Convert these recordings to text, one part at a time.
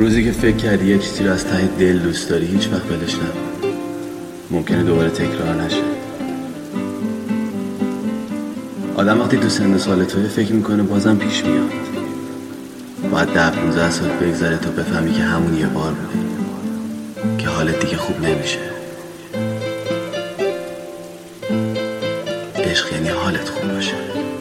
روزی که فکر کردی یه چیزی رو از ته دل دوست داری هیچ وقت ولش نکن. ممکنه دوباره تکرار نشه. آدم وقتی تو سن سال توی فکر میکنه بازم پیش میاد. باید 10-15 سال بگذره تا بفهمی که همون یه بار بوده، که حالت دیگه خوب نمیشه. عشق یعنی حالت خوب باشه.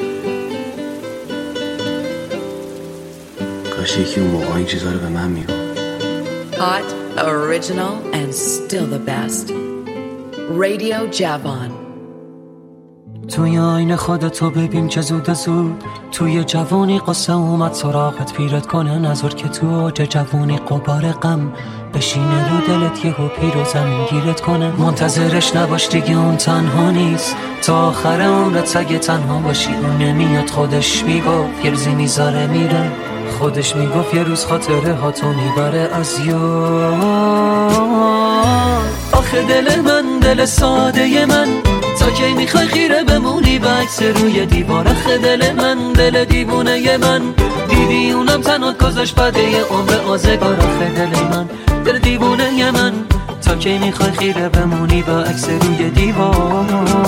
کاش یکی اون موقع این چیزا رو به من میگفت. Hot, original and still the best. Radio Javon. توی آینه خودتو ببین که زود توی جوانی قصه اومد سراغت پیرت کنه نظر که تو اوج جوانی قبار غم بشینه رو دلت یهو پیر و زمین گیرت کنه. منتظرش نباش دیگه اون تنها نیست، تا آخر عمرت اگه تنها باشی اون نمیاد. خودش میگفت یه روزی میذاره میره، خودش میگفت یه روز خاطره ها تو میبره از یاد. آخه دل من دل ساده من، تا کی میخوای خیره بمونی به عکس روی دیوار؟ آخه دل من دل دیوونه من، دیدی اونم تنها گذاشت بده یه عمر آزگار. آخه دل من دل دیوونه من، تا کی میخوای خیره بمونی به عکس روی دیوار؟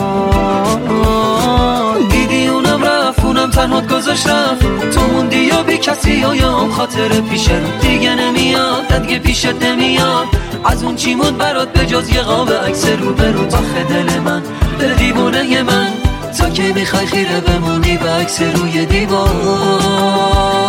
دیدی اونم رفت اونم تنها گذاشت رفت، تو موندی یا بی کسی یا هم خاطر پیشه رو دیگه نمیاد، دیگه پیشت نمیاد. از اون چی موند برات به جز یه قاب عکس رو برو؟ آخه دل من دل دیوونه من، تا کی میخوای خیره بمونی به عکس روی دیوار؟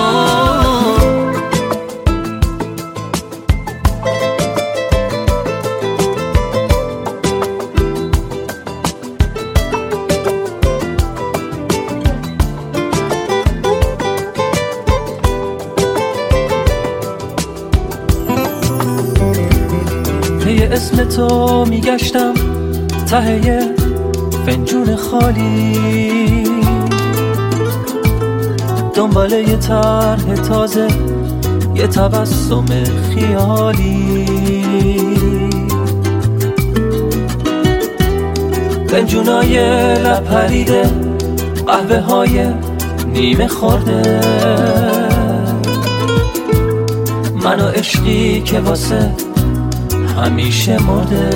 اسم تو میگشتم ته یه فنجون خالی، دنبال یه طرح تازه یه تبسم خیالی. فنجونای لب پریده، قهوه های نیمه خورده، من و عشقی که واسه همیشه مرده.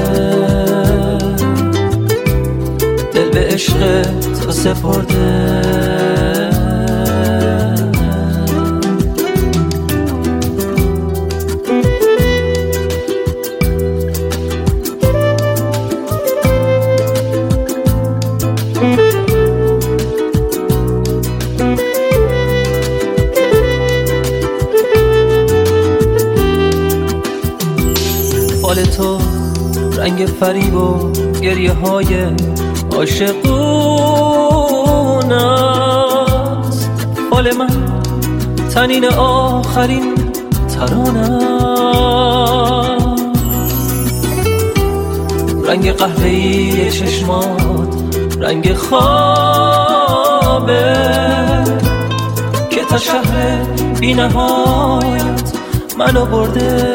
دل به عشق تو سپرده. فال تو رنگ فریب و گریه های عاشقون است، فال من تنین آخرین ترانه، رنگ قهوه‌ای چشمات رنگ خوابه که تا شهر بی نهایت منو برده.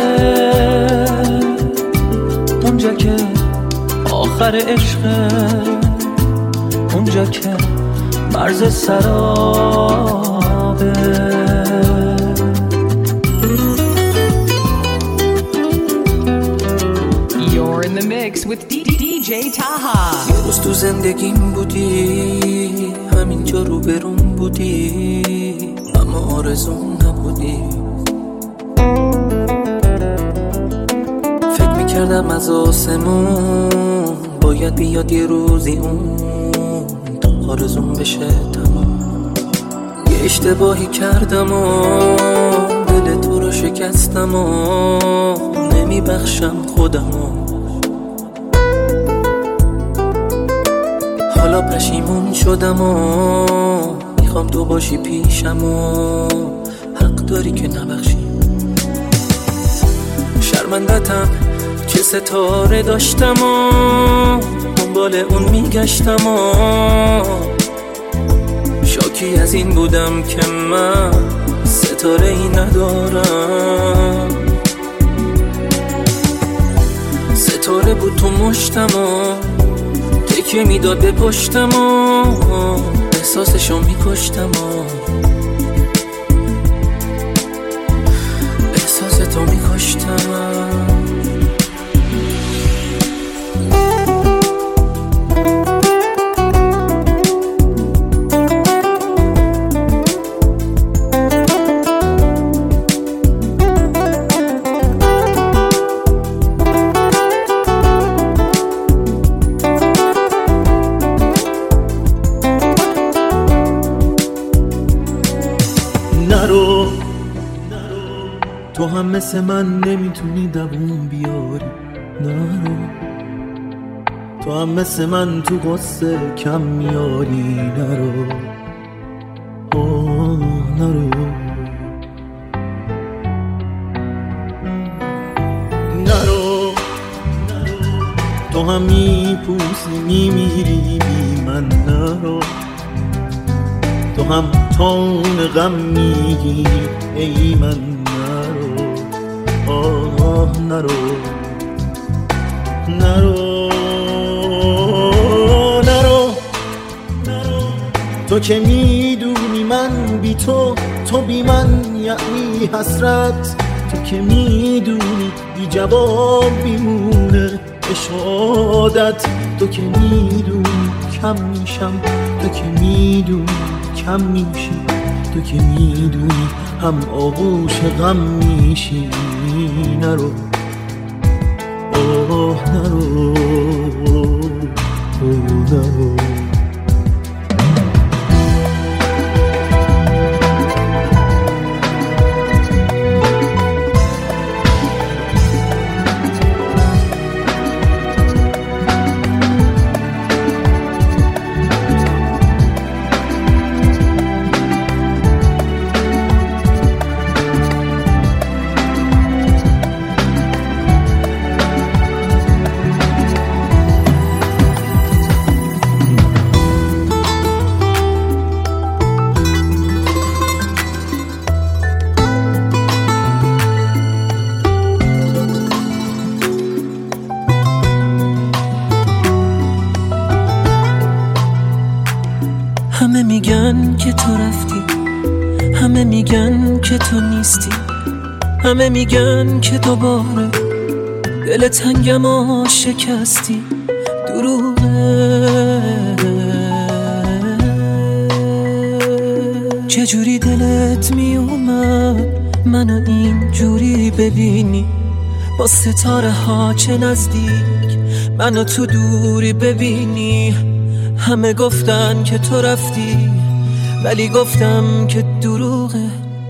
اونجا که آخر عشقه، اونجا که مرز سرابه. You're in the mix with DJ Taha. یه روز تو زندگیم بودی، همینجا رو برون بودی، اما آرزوم نبودی. کردم از آسمون باید بیاد یه روزی اون تا آرزون بشه تمام. یه اشتباهی کردم و دل تو رو شکستم و نمیبخشم خودمو. حالا پشیمون شدم و میخوام تو باشی پیشم و حق داری که نبخشی. شرمندتم که ستاره داشتم و دنبال اون میگشتم و شاکی از این بودم که من ستاره ای ندارم. ستاره بود تو مشتم و تکیه میداد به پشتم و احساسشو میکشتم و نرو، تو هم مثل من نمیتونی دووم بیاری. نرو، تو هم مثل من تو غصه کم میاری. نرو، نرو، نرو، تو هم میپوسی میمیری بی من. نرو، تو هم تون غم میگیری ای من. نرو، نرو، نرو، تو که میدونی من بی تو بی من یعنی حسرت. تو که میدونی بی جواب میمونه اشادت. تو که میدونی کم میشم، تو که میدونی کم میشی، تو که میدونی هم آغوش غم میشی. نرو، نرو، نرو. همه میگن که تو رفتی، همه میگن که تو نیستی، همه میگن که دوباره دل تنگم و شکستی. دروغه، چجوری دلت میومد منو اینجوری ببینی؟ با ستاره ها چه نزدیک منو تو دوری ببینی. همه گفتن که تو رفتی ولی گفتم که دروغه.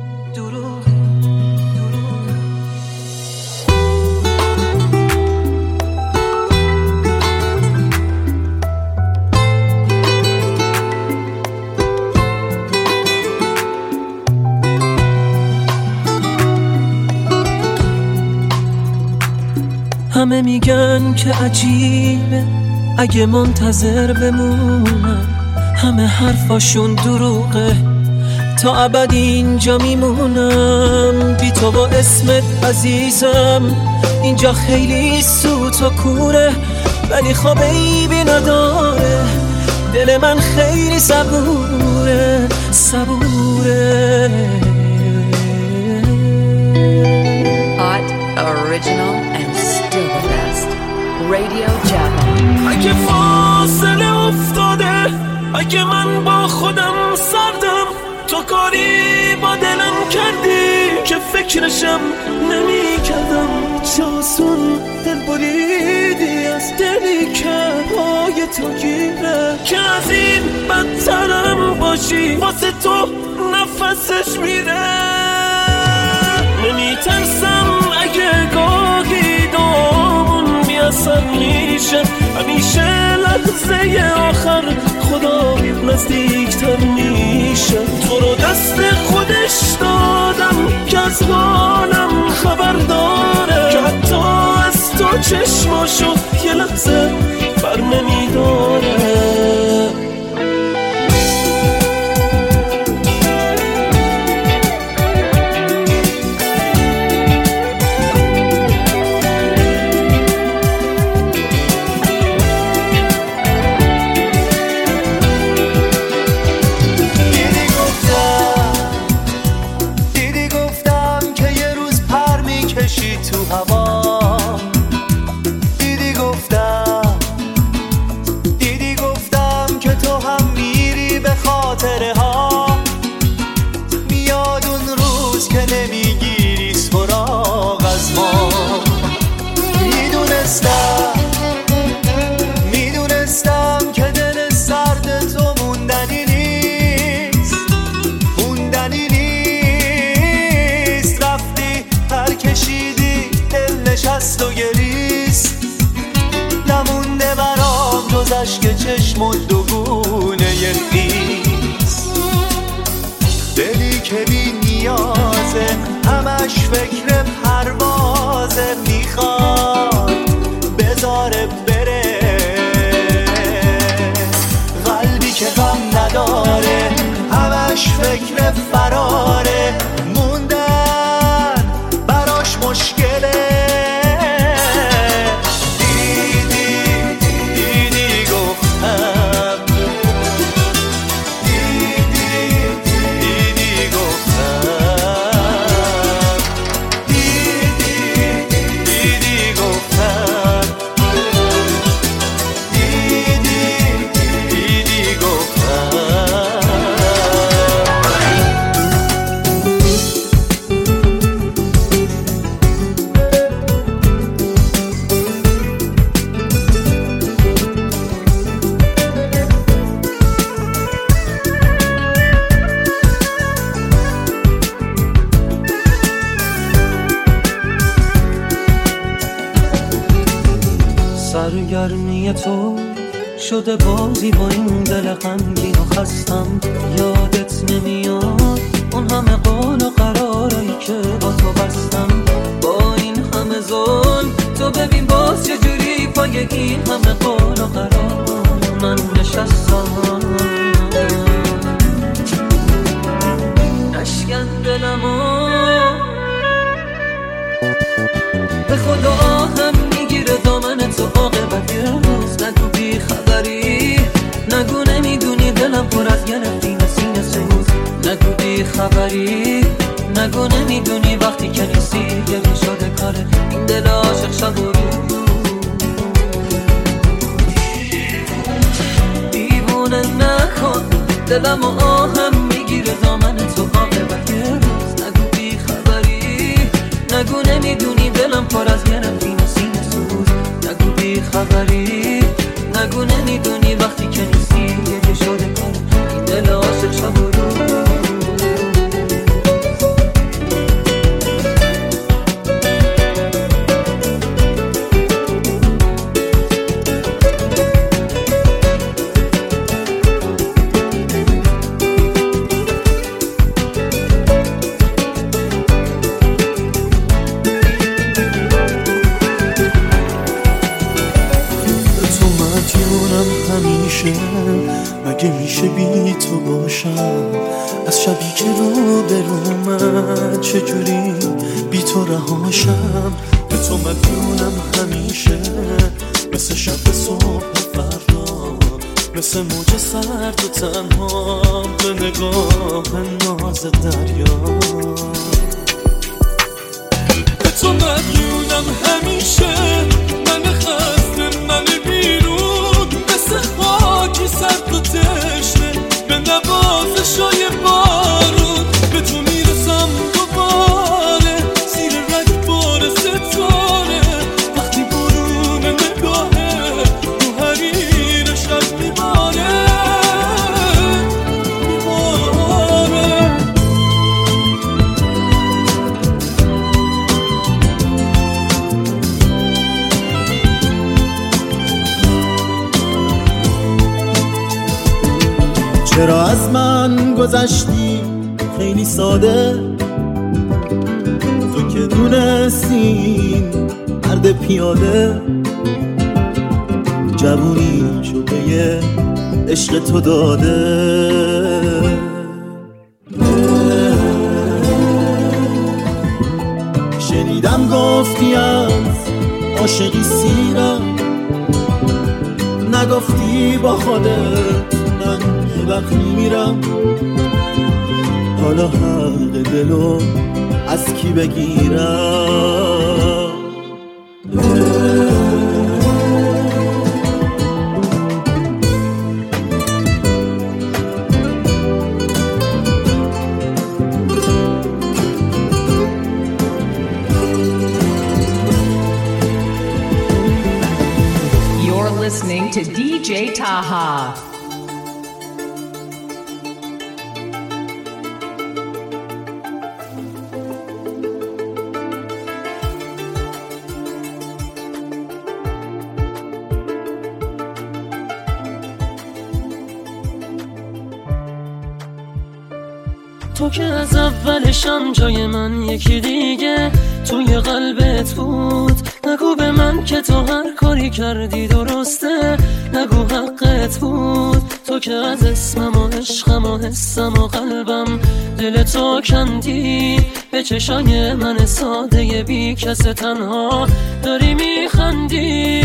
همه میگن که عجیبه اگه منتظر بمونم، همه حرفاشون دروغه، تا ابد اینجا میمونم بی تو با اسمت عزیزم. اینجا خیلی سوت و کوره ولی خواب عیبی نداره، دل من خیلی صبوره. Hot, original and still the best. Radio Java. اگه فاصله افتاده، اگه من با خودم سردم، تو کاری با دلم کردی که فکرشم نمی کردم. چاسون دل بریدی از دلی که پای تو گیره، که از این بدترم باشی واسه تو نفسش میره. نمی ترسم اگه گاهی دامون بیاسر میشه، همیشه لحظه آخر خدا نزدیکتر میشه. تو رو دست خودش دادم که از حالم خبر داره، که حتی از تو چشماشو یه لحظه بر نمیداره. دلی که بی نیازه، همش فکر پروازه، میخواد بذاره بره. قلبی که غم نداره، همش فکر فراره، موندن براش مشکله. سرگرمی تو شده بازی با این دل غمگین و خستم. یادت نمیاد اون همه قول و قرارایی که با تو بستم. با این همه ظلم تو ببین باز چجوری پای این همه قول و قرار من نشستم. نشکن دلمو به خدا آهم میگیره دامن تو عاقبت یه روز. نگو بی خبری، نگو نمیدونی دلم پر از گرفتی نسینه سوز. نگو بی خبری، نگو نمیدونی وقتی که نیستی گریه شده کاره این دل عاشق شب و روز. دیوونه نکن دلم و آهم میگیره دامن تو عاقبت یه روز. نگو بی خبری، نگو نمیدونی دلم پر از گرفتی نسینه سوز. نگو بی خبری، نگو نمیدونی وقتی که نیستی گریه شده کاره این دل عاشق شب و روز. مگه میشه بی تو باشم؟ از شبی که رو به رو من چجوری بی تو رهاشم؟ به تو مدیونم همیشه، مثل شب صبح فردا، مثل موج سرد و تنها به نگاه ناز دریا. به تو مدیونم همیشه، من خسته من بیرون، مثل خاکی سرد و تشنه به نوازشای بارون. به تو میرسم دوباره زیر رگبار ستاره، وقتی برون نگاهه رو حریر شب میباره. چرا از من گذشتی خیلی ساده؟ تو که دونستی مرد پیاده، جوونی شده عشق تو داده. شنیدم گفتی از عاشقی سیرم، نگفتی با خودت من یه وقت میمیرم. حالا حق دلو از کی بگیرم؟ You're listening to DJ Taha. تو که از اولشم جای من یکی دیگه توی قلبت بود. نگو به من که تو هر کاری کردی درسته، نگو حقت بود. تو که از اسمم و عشقم و حسم و قلبم دل تو کندی، به چشای من ساده بی کس تنها داری میخندی.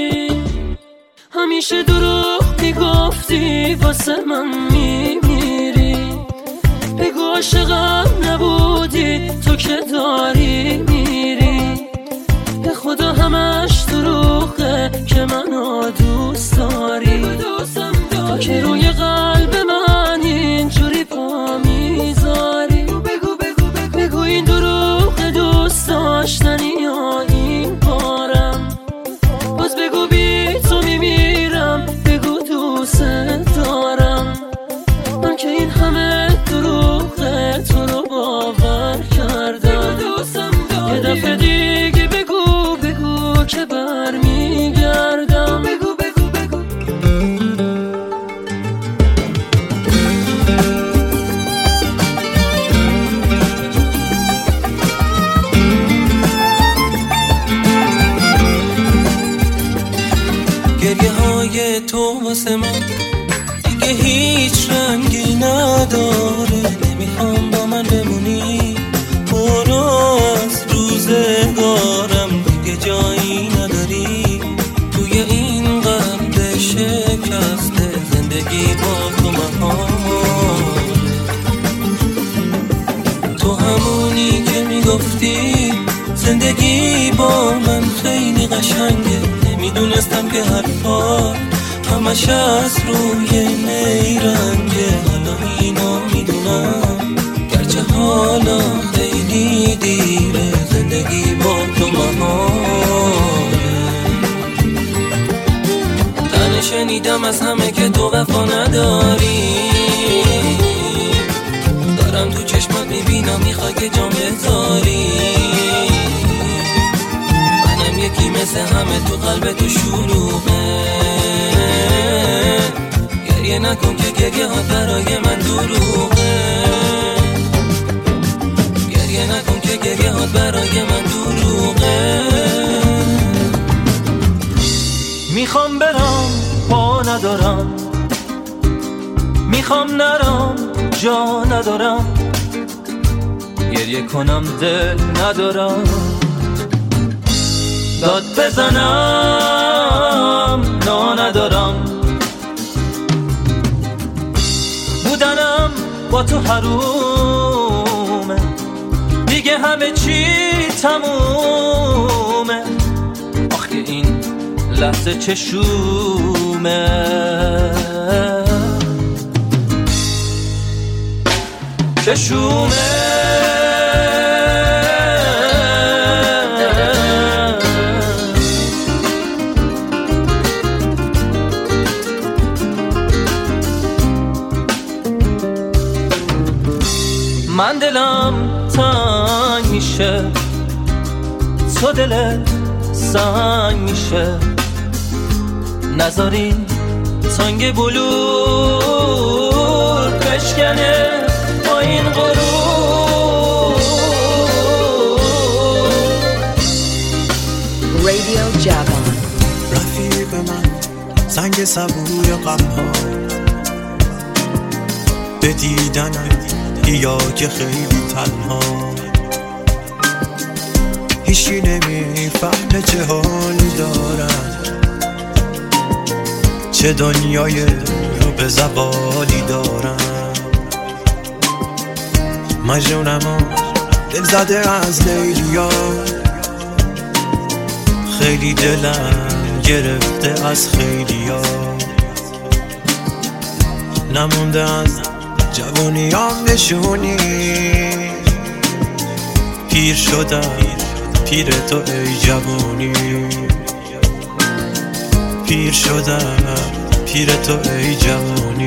همیشه دروغ میگفتی واسه من میمیری، بگو عاشقم نبودی تو که داری میری. به خدا همش دروغه که منو دوست داری، تو که روی قلب من اینجوری پا میذاری. بگو این دروغ دوست داشتنی یا این بارم، باز بگو بی تو میمیرم، بگو دوست دارم. من که این همه دروغه تو رو باور کردم، یه دفعه دیگه بگو که برمیگردم. بگو گریه های تو واسه من دیگه هیچ رنگی نداره. نمیخوام با من بمونی، برو از روزگارم، دیگه جایی نداری توی این قلب شکسته. زندگی با تو محال، تو همونی که میگفتی زندگی با من خیلی قشنگه. نمیدونستم که حرفات همش از روی نیرنگه. حالا اینو میدونم گرچه حالا خیلی دیره، زندگی با تو محاله. تنه شنیدم از همه که تو وفا نداری، دارم تو چشمات میبینم میخوای که جام بذاری. یکی مثل همه تو قلب تو شلوغه، گریه نکن که گریه ها برای من دروغه. گریه نکن که گریه ها برای من دروغه. میخوام برم پا ندارم، میخوام نرم جا ندارم، گریه کنم دل ندارم، داد بزنم نا ندارم. بودنم با تو حرومه، دیگه همه چی تمومه. آخه این لحظه چشومه، چشومه. من دلم تنگ میشه، تو دلت سنگ میشه. نذاری تنگ بلور بشکنه با این غرور. Radio Javan. رفیق من سنگ صبور غم‌ها، به دیدنت یا که خیلی تنها. هیچی نمیفهمه چه حالی دارم، چه دنیای رو به زوالی دارم. مجنونم و دل زده از لیلیا، خیلی دلم گرفته از خیلیا. نمونده از جوونیام نشونی، پیر شدم پیر تو ای جوونی. پیر شدم پیر تو ای جوونی.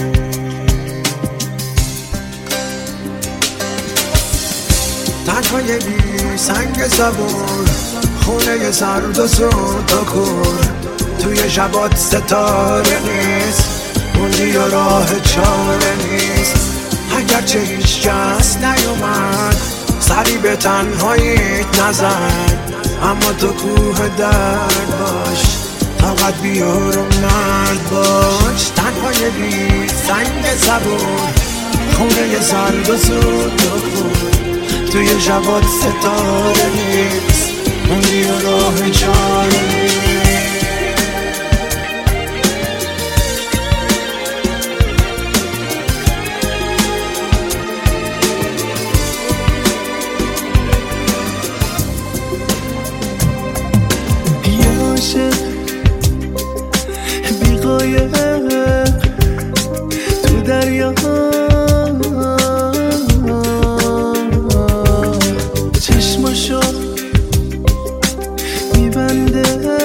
تنهای بی سنگ زبون، خونه سرد و سود و کور. توی شبات ستاره نیست، موندی و راه چاره نیست. اگرچه هیچ کس نیومد سری به تنهاییت نزد، اما تو کوه درد باش، طاقت بیار و مرد باش. تنهای بی سنگ صبور، خونه زرد و زود بخور، توی جواد ستاره نیست، موندی و راه چاره نیست. بیقایق تو دریا، چشماشو میبنده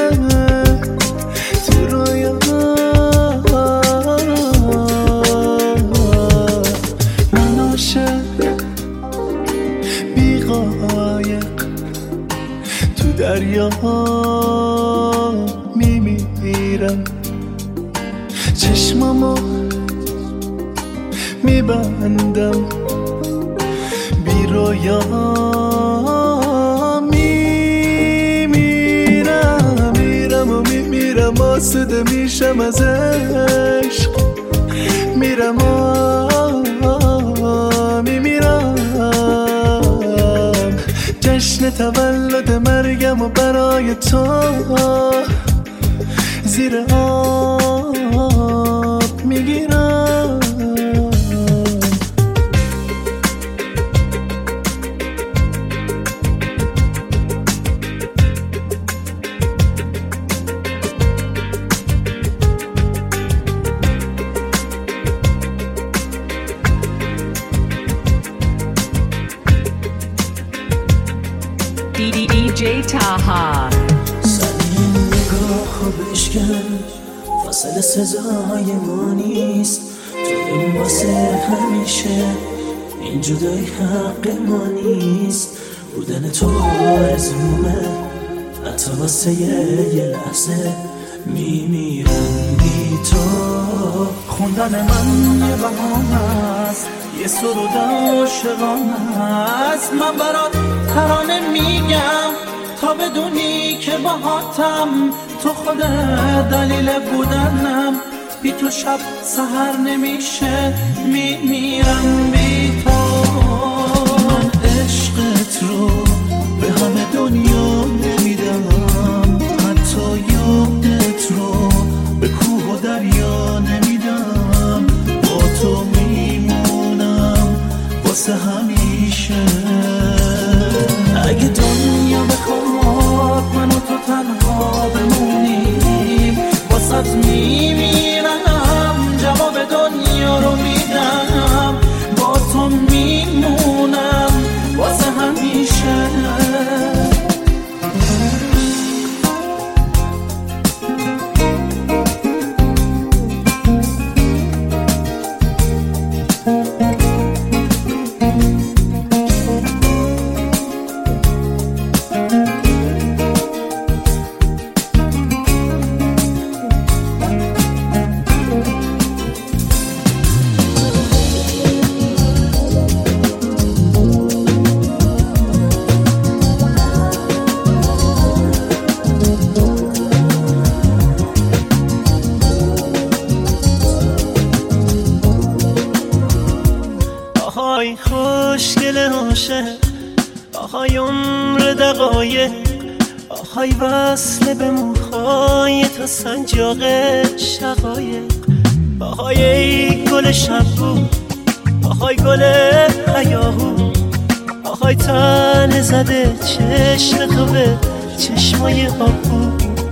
تو رویا، من عاشق بیقایق تو دریا میمیرم، چشمامو میبندم بی رویا میمیرم، میرم و میمیرم، آسوده میشم از عشق، میرم و میمیرم، جشن تولد مرگم و برای تو زیر آب میگیرم. DJ Taha. سنین نگاه بشکن، فاصله سزای ما نیست، تو واسه همیشه، این جدای حق ما نیست، بودن تو آرزومه، حتی واسه یه لحظه میمیرم بی تو. خوندن من یه بهانه است، یه سرود عاشقانه است، من برات ترانه میگم تا بدونی که باهاتم، تو خود دلیل بودنم، بی تو شب سحر نمیشه، میمیرم بی تو. من عشقت رو به همه دنیا نمیدم، حتی یادت رو به کوه و دریا نمیدم، با تو میمونم واسه همیشه. اگه دنیا بخواد من و تو تنها بمونیم، واسط میمیرم، جواب دنیا رو میدم، با تو میمونم واسه همیشه. آهای خوشگل عاشق، آهای عمر دقایق، آهای وصل به موهای تا سنجاق شقایق، آهای ای گل شبو، آهای گل هیاهو، آهای تن زده چشم تو به چشمای آبو.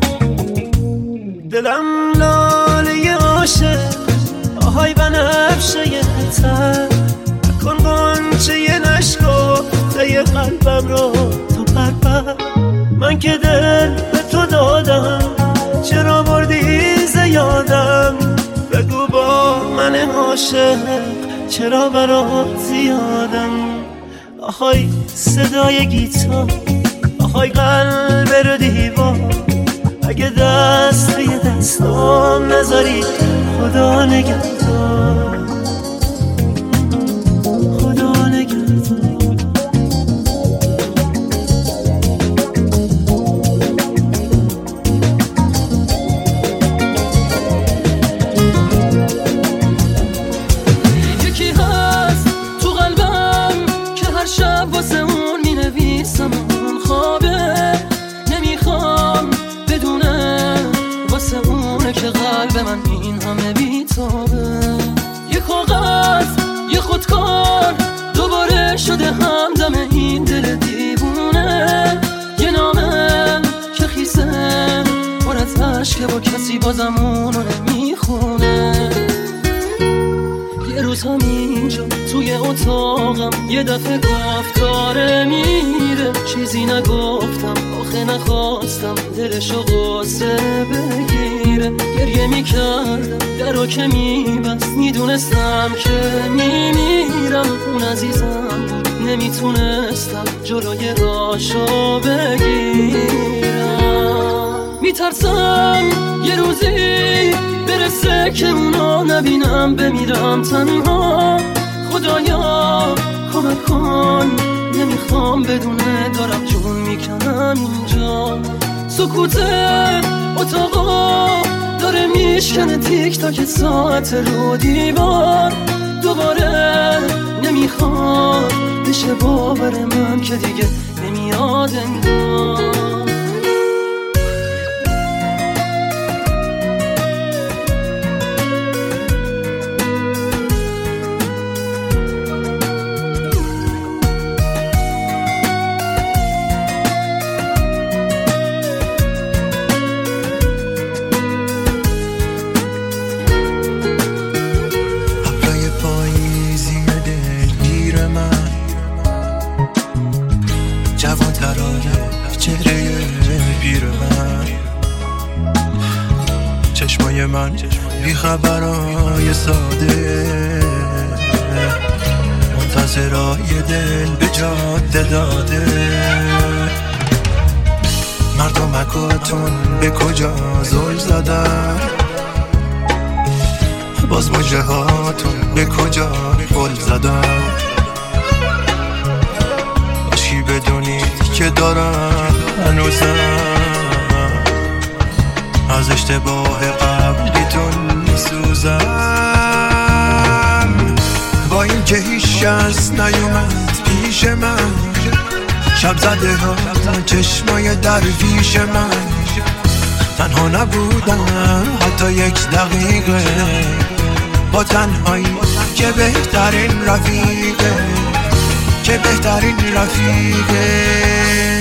دلم لاله عاشق، آهای بنفشه تر، کن قنچه نشکفته قلبم رو تو پرپر. من که دل به تو دادم، چرا بردی زیادم، بگو با من عاشق چرا برات زیادم. آهای صدای گیتار، آهای قلب رو دیوار، اگه دست به دستام نذاری خدا نگهدار. کسی بازم اونو نمیخونه. یه روز همینجا توی اتاقم یه دفعه گفت داره میره. چیزی نگفتم آخه نخواستم دلشو قصه بگیره. گریه میکردم درو که میبست، میدونستم که میمیرم. اون عزیزم بود نمیتونستم جلوی راشو بگیرم. میترسم یه روزی برسه که اونا نبینم، بمیرم تنها. خدایا کمک کن، نمیخوام بدونه دارم جون میکنم اینجا. سکوت اتاقا داره میشکنه تیک تاک ساعت رو دیوار. دوباره نمیخواد بشه باور من که دیگه نمیاد انگار. چشمای من بی خبرای ساده، منتظرای دل به جاده داده. مردم اکاتون به کجا زل زدن، باز مجه هاتون به کجا گل زدن. باشی بدونید که دارم هنوزم از اشتباه قبلیتون میسوزم. با این که هیچ کس نیومد پیش من، شب زده ها چشمای درویش من. تنها نبودم حتی یک دقیقه، با تنهایی که بهترین رفیقه، که بهترین رفیقه.